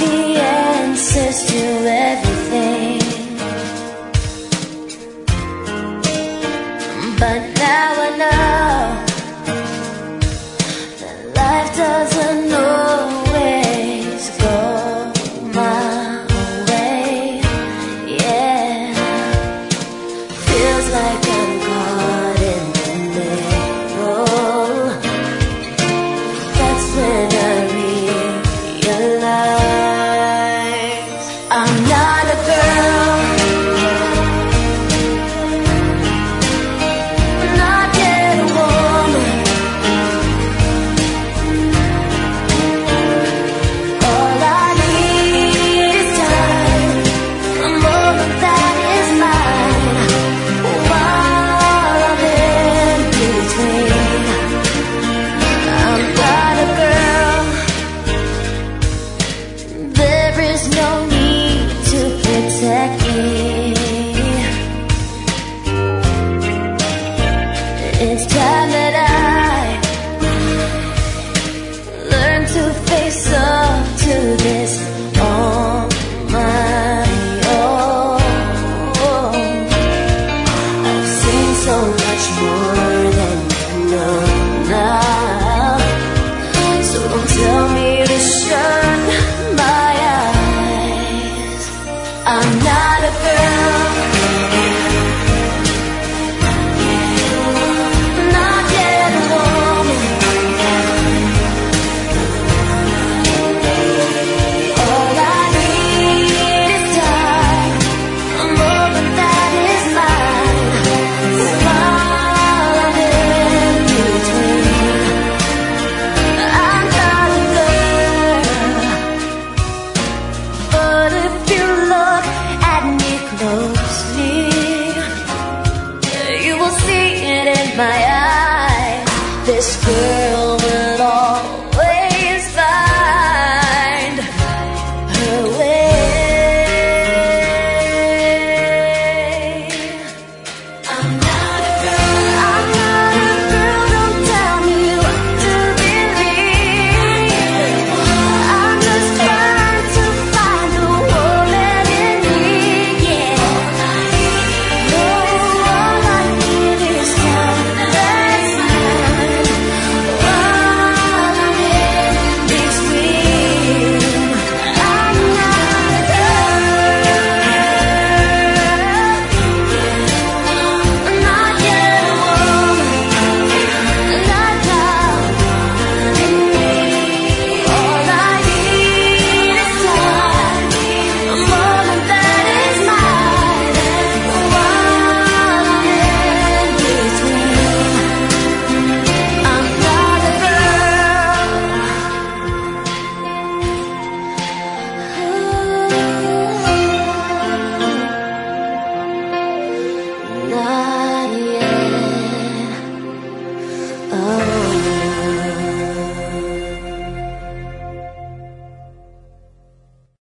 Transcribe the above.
the answers to everything, but now I know that life doesn't always go my way. Yeah, feels like I'm caught in the middle. That's when I realize I'm not a girl, not yet a woman. All I need is time, a moment that is mine, while I'm in between. I'm not a girl, there is no need to protect me. It's time that I learn to face up to this on my own. I've seen so much more than you know now, so don't tell me to shut my eyes. I'm not a girl, not yet a woman. All I need is time, a moment that is mine, while I'm in between. I'm not a girl, but if you look at me closely, you will see it in my eyes. This girl